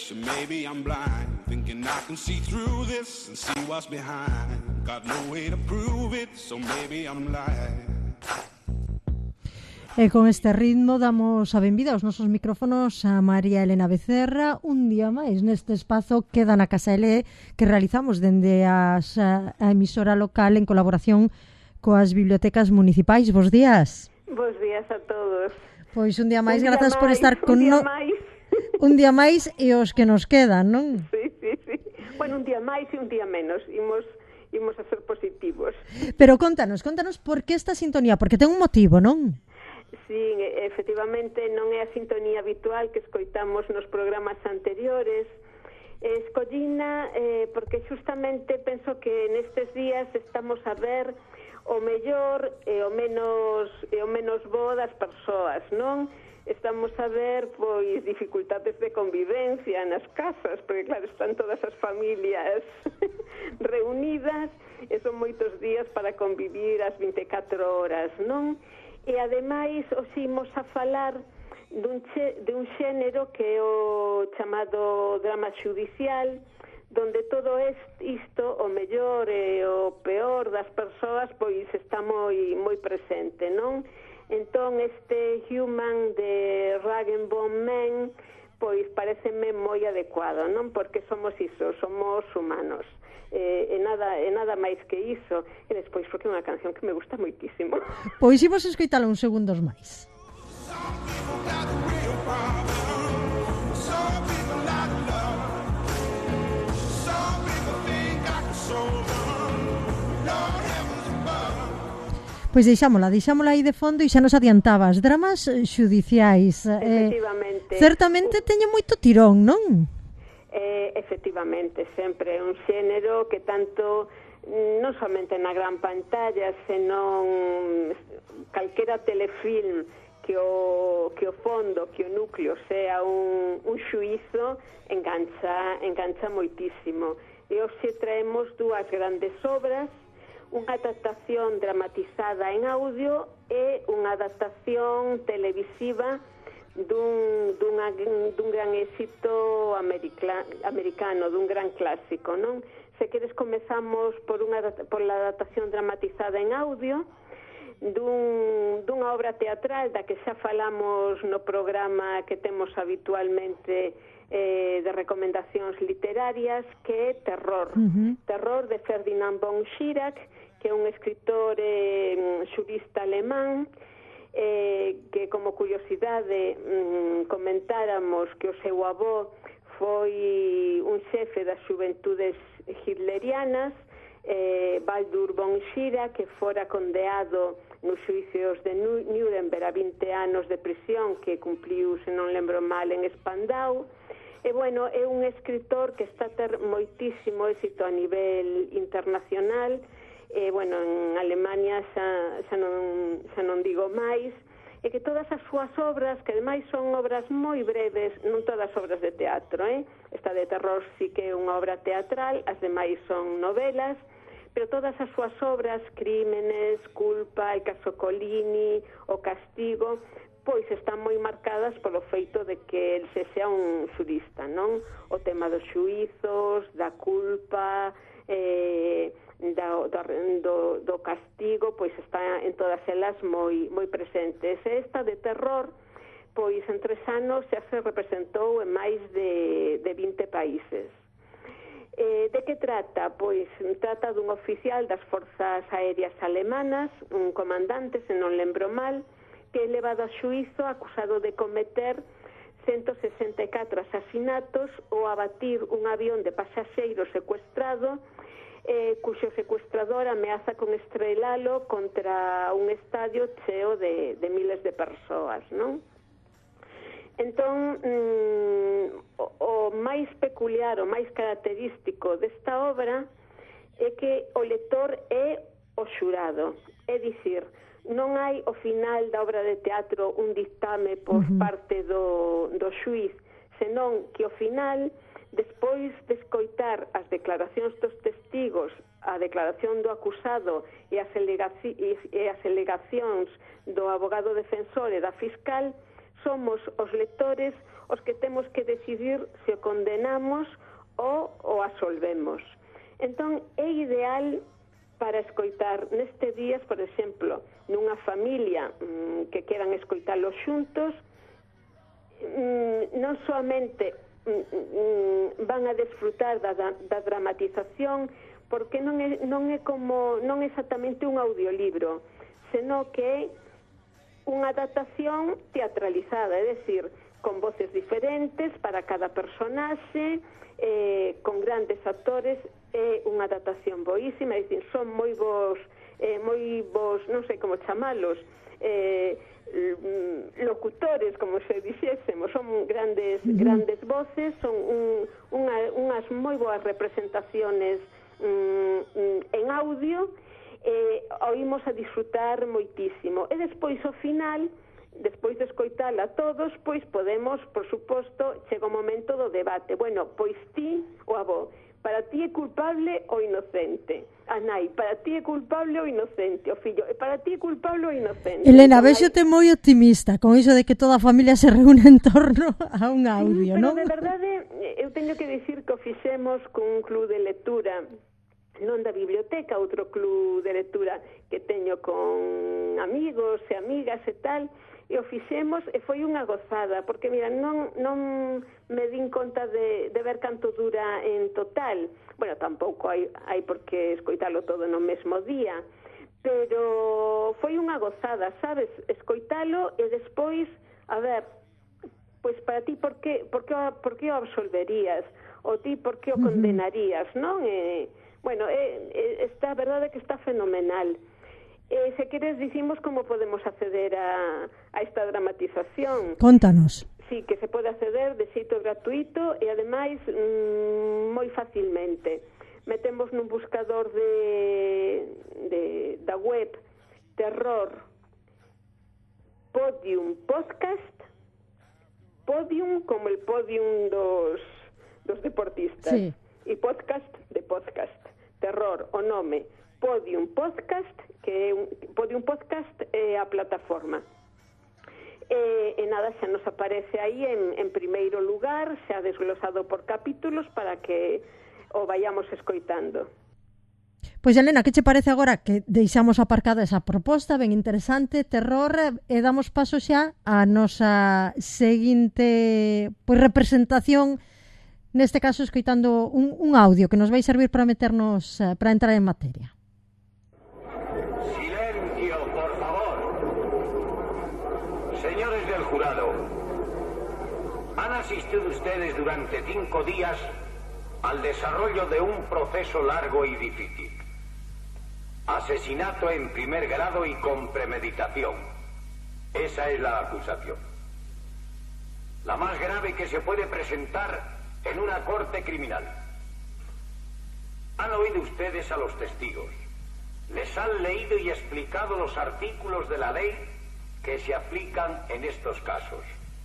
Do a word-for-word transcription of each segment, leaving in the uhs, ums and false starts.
so maybe I'm blind, thinking I can see through this and see what's behind. Got no way to prove it, so maybe I'm lying. E con este ritmo damos a benvida aos nosos micrófonos a María Elena Becerra un día máis neste espazo Queda na Casa L que realizamos dende as, a emisora local en colaboración coas bibliotecas municipais. Bos días. Bos días a todos. Pois un día máis, un día grazas máis, por estar con un día no... máis. Un día máis e os que nos quedan, non? Sí, sí, sí. Bueno, un día máis e un día menos. Imos, imos a ser positivos. Pero contanos, contanos por que esta sintonía, porque ten un motivo, non? Sí, efectivamente non é a sintonía habitual que escoitamos nos programas anteriores. Escollina eh, porque justamente penso que nestes días estamos a ver o mellor e o menos e o menos bo das persoas, non? Estamos a ver pois dificultades de convivencia nas casas, porque claro, están todas as familias reunidas e son moitos días para convivir as vinte e catro horas, non? E ademais os imos a falar dun, che, de un xénero que é o chamado drama xudicial, donde todo isto, o mellor e o peor das persoas, pois está moi moi presente, non? Entón este Human de Rag and Bone Man pois pareceme moi adecuado, non? Porque somos iso, somos humanos. E, e nada e nada máis que iso. E despois porque é unha canción que me gusta moitísimo. Pois imos escoitala uns segundos máis. Pois deixámola, deixámola aí de fondo e xa nos adiantabas, dramas xudiciais. Efectivamente. Eh, certamente teñen moito tirón, non? Eh, efectivamente, sempre é un xénero que tanto non somente na gran pantalla, senón calquera telefilm que o, que o fondo, que o núcleo sea un, un xuízo, engancha, engancha moitísimo. E hoxe traemos dúas grandes obras, unha adaptación dramatizada en audio e unha adaptación televisiva dun, dunha, dun gran éxito americla, americano, dun gran clásico, non? Se queres comezamos por unha por la adaptación dramatizada en audio dun, dunha obra teatral da que xa falamos no programa que temos habitualmente eh, de recomendacións literarias, que é Terror. Uh-huh. Terror de Ferdinand von Schirach, que é un escritor eh, xurista alemán, eh, que como curiosidade mm, comentáramos que o seu avó foi un xefe das xuventudes hitlerianas, eh, Baldur von Schirach, que fora condeado nos xuicios de Nuremberg a vinte anos de prisión que cumpliu, se non lembro mal, en Spandau. E, bueno, é un escritor que está a ter moitísimo éxito a nivel internacional. E, bueno, en Alemania xa, xa, non, xa non digo máis, e que todas as súas obras, que ademais son obras moi breves, non todas obras de teatro, eh? Esta de Terror sí que é unha obra teatral, as demais son novelas, pero todas as súas obras, Crímenes, Culpa, El caso Colini, O castigo, pois están moi marcadas polo feito de que el se sea un xurista, non? O tema dos xuízos, da culpa, eh, do, do, do castigo, pois está en todas elas moi, moi presentes. E esta de Terror, pois en tres anos xa se representou en máis de, de vinte países. Eh, de que trata? Pois trata dun oficial das Forzas Aéreas Alemanas, un comandante, se non lembro mal, que é levado a xuízo acusado de cometer ciento sesenta e catro asasinatos ou abatir un avión de pasaxeiros secuestrado, eh, cuxo secuestrador ameaza con estrelalo contra un estadio cheo de, de miles de persoas, non? Entón, mm, o, o máis peculiar, o máis característico desta obra é que o lector é o xurado, é dicir, non hai ao final da obra de teatro un dictame por uh-huh. parte do, do xuiz, senón que ao final, despois de escoitar as declaracións dos testigos, a declaración do acusado e as, alegaci- e as alegacións do abogado defensor e da fiscal, somos os lectores os que temos que decidir se o condenamos ou o absolvemos. Entón, é ideal para escoitar neste días, por exemplo, nunha familia mmm, que queran escoitalo xuntos, mmm, non soamente mmm, van a desfrutar da, da dramatización, porque non é, non é como non é exactamente un audiolibro, senón que é unha adaptación teatralizada, é dicir, con voces diferentes para cada personaxe, eh, con grandes actores, é unha adaptación boísima, é dicir, son moi vos, eh, moi vos, non sei como chamalos, eh, locutores, como se dixésemos, son grandes uh-huh. grandes voces, son un, unha, unhas moi boas representaciones mm, en audio, eh, oímos a disfrutar moitísimo. E despois, ao final, despois de escoitala a todos, pois podemos, por suposto, chega o momento do debate. Bueno, pois ti, o avó, para ti é culpable ou inocente? A nai, para ti é culpable ou inocente? O fillo, para ti é culpable ou inocente? Elena, véxote moi optimista con iso de que toda a familia se reúne en torno a un audio, sí, non? Pero de verdade, eu teño que dicir que o fixemos con un club de lectura, non da biblioteca, outro club de lectura que teño con amigos e amigas e tal, e o fixemos e foi unha gozada, porque, mira, non, non me din conta de, de ver canto dura en total. Bueno, tampouco hai, hai por que escoitalo todo no mesmo día, pero foi unha gozada, sabes, escoitalo e despois, a ver, pois para ti, por que, por que, por que o absolverías? Ou ti, por que o condenarías, non? E, bueno, é, é, está, a verdade é que está fenomenal. Eh, se queres, dicimos como podemos acceder a, a esta dramatización. Contanos. Sí, que se pode acceder de xeito gratuito e, ademais, mmm, moi facilmente. Metemos nun buscador de, de da web Terror Podium Podcast, Podium como el podium dos, dos deportistas, sí. E podcast de podcast. Terror, o nome Podium Podcast, que é un, Podium Podcast é a plataforma. E, e nada, xa nos aparece aí en, en primeiro lugar, xa desglosado por capítulos para que o vayamos escoitando. Pois, Elena, que che parece agora que deixamos aparcada esa proposta ben interesante, terror, e damos paso xa a nosa seguinte pois, representación, neste caso escoitando un, un audio que nos vai servir para meternos, para entrar en materia. Silencio, por favor. Señores del jurado, han asistido ustedes durante cinco días al desarrollo de un proceso largo y difícil. Asesinato en primer grado y con premeditación. Esa es la acusación. La más grave que se puede presentar en una corte criminal. Han oído ustedes a los testigos. Les han leído y explicado los artículos de la ley que se aplican en estos casos.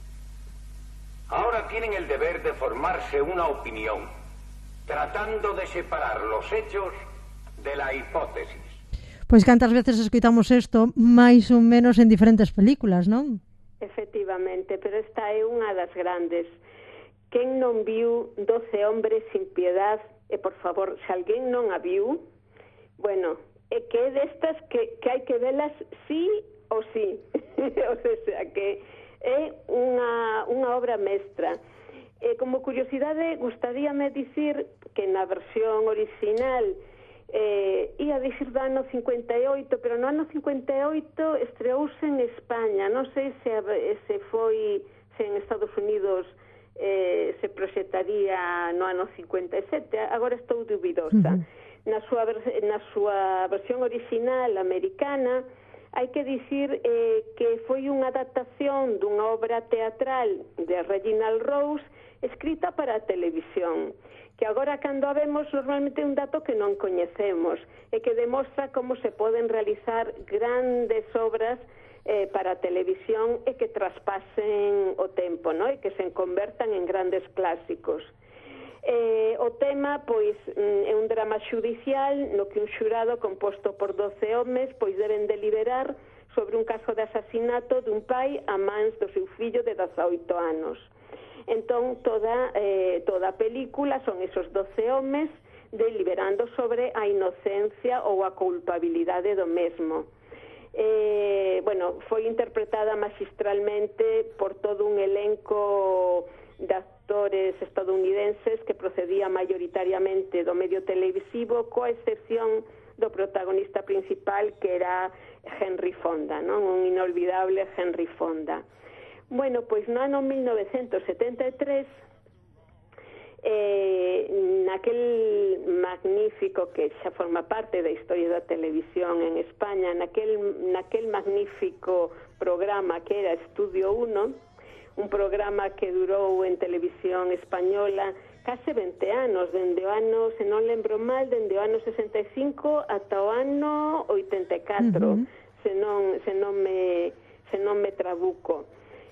Ahora tienen el deber de formarse una opinión, tratando de separar los hechos de la hipótesis. Pois cantas veces escoitamos isto máis ou menos en diferentes películas, non? Efectivamente, pero esta é unha das grandes. Quen non viu doce hombres sin piedad? E, por favor, se alguén non a viu, bueno, é que é destas que, que hai que velas sí ou sí. O sea, que é unha, unha obra mestra. E, como curiosidade, gustaríame dicir que na versión original eh, ia dicir do ano cincuenta e oito, pero no ano cincuenta e oito estreouse en España. Non sei se, se foi se en Estados Unidos eh, se proxectaría no ano cincuenta e sete, agora estou dubidosa. Uh-huh. Na súa, na súa versión original americana hai que dicir eh, que foi unha adaptación dunha obra teatral de Reginald Rose escrita para a televisión, que agora cando a vemos normalmente é un dato que non coñecemos e que demostra como se poden realizar grandes obras eh, para a televisión e que traspasen o tempo, ¿no? E que se convertan en grandes clásicos. Eh, o tema, pois, é un drama xudicial no que un xurado composto por doce homes pois deben deliberar sobre un caso de asasinato dun pai a mans do seu fillo de dezaoito anos. Entón, toda, eh, toda a película son esos doce homes deliberando sobre a inocencia ou a culpabilidade do mesmo. Eh, bueno, foi interpretada magistralmente por todo un elenco de actores estadounidenses que procedía mayoritariamente do medio televisivo, coa excepción do protagonista principal, que era Henry Fonda, non? Un inolvidable Henry Fonda. Bueno, pois no ano mil novecentos setenta e tres, eh, naquel magnífico, que xa forma parte da historia da televisión en España, naquel, naquel magnífico programa que era Estudio uno, un programa que durou en televisión española case vinte anos, dende o ano, se non lembro mal, dende o ano sesenta e cinco ata o ano oitenta e catro, uh-huh. se non se non me se non me trabuco.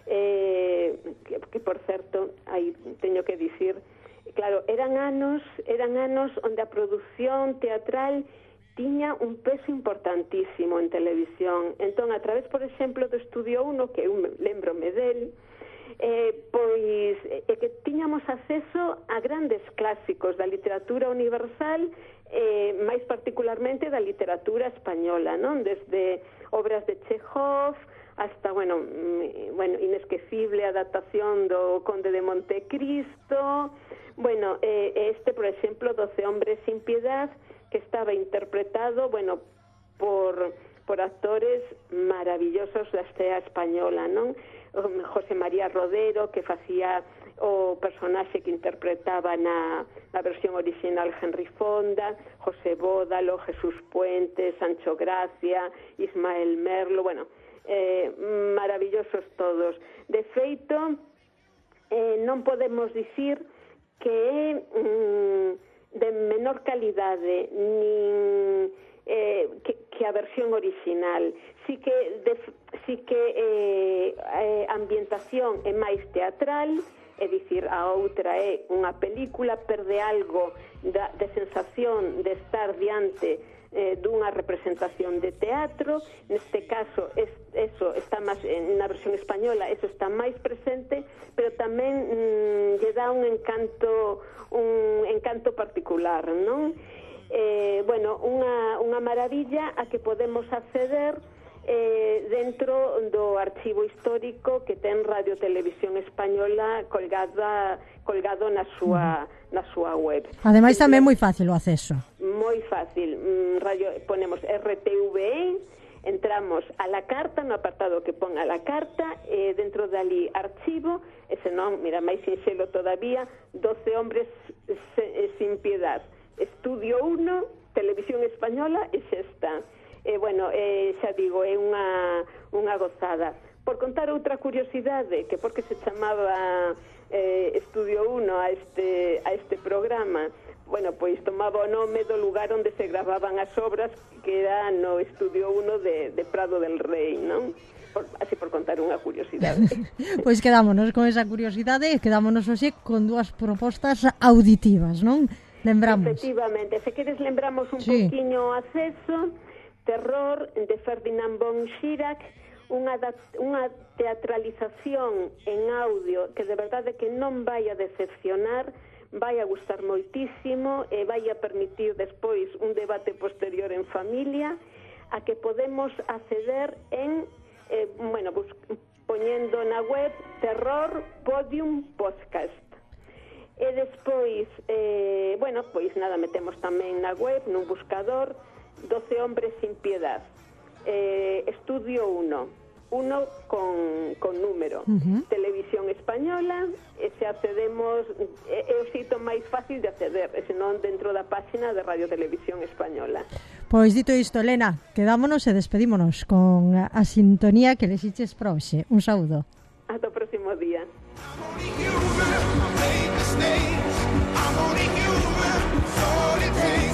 Eh, que, que por certo, aí teño que dicir, claro, eran anos, eran anos onde a produción teatral tiña un peso importantísimo en televisión. Entón, a través, por exemplo, do Estudio uno, que eu lembrome del, eh, pois é eh, que tiñamos acceso a grandes clásicos da literatura universal, eh, máis particularmente da literatura española, non? Desde obras de Chekhov hasta, bueno, bueno, inesquecible adaptación do Conde de Montecristo. Bueno, eh, este, por exemplo, doce hombres sin piedad, que estaba interpretado, bueno, por, por actores maravillosos da escena española, non? José María Rodero, que facía o personaxe que interpretaba na, na versión original Henry Fonda, José Bódalo, Jesús Puente, Sancho Gracia, Ismael Merlo, bueno, eh, maravillosos todos. De feito, eh, non podemos dicir que é mm, de menor calidade nin eh, que, que a versión original. Si que, de, si que eh, eh, a ambientación é máis teatral, é dicir, a outra é unha película, perde algo da, de sensación de estar diante eh, dunha representación de teatro. Neste caso, es, eso está máis, na versión española, eso está máis presente, pero tamén mm, lle dá un encanto un encanto particular, non? Eh, bueno, unha, unha maravilla a que podemos acceder eh, dentro do archivo histórico que ten Radio Televisión Española colgada, colgado na súa, na súa web. Ademais, tamén moi fácil o acceso. Moi fácil. Radio, ponemos R T V E, entramos a la carta, no apartado que pon a la carta, eh, dentro dali archivo, e senón, mira, máis sinxelo todavía, doce hombres se, eh, sin piedad. Estudio uno, Televisión Española, e xa está. Eh, bueno, eh, xa digo, é unha, unha gozada. Por contar outra curiosidade, que porque se chamaba eh, Estudio uno a este, a este programa, bueno, pois tomaba o nome do lugar onde se gravaban as obras, que era no Estudio uno de, de Prado del Rei, non? Por, así por contar unha curiosidade. Pois quedámonos con esa curiosidade e quedámonos hoxe con dúas propostas auditivas, non? Lembramos. Efectivamente, se queres lembramos un sí. poquinho Acceso, Terror, de Ferdinand von Schirach, unha, unha teatralización en audio que de verdade que non vai a decepcionar, vai a gustar moitísimo e vai a permitir despois un debate posterior en familia, a que podemos acceder en, eh, bueno, bus, poñendo na web Terror Podium Podcast. E despois, eh, bueno, pois nada, metemos tamén na web, nun buscador, doce hombres sin piedad, eh, Estudio uno, uno con, con número, uh-huh. Televisión Española, e se accedemos, é, é o xeito máis fácil de acceder, e senón dentro da páxina de Radio Televisión Española. Pois dito isto, Elena, quedámonos e despedímonos con a sintonía que les iches para hoxe. Un saúdo. Ata o próximo día. I'm only human, I made mistakes. I'm only human, that's all it takes.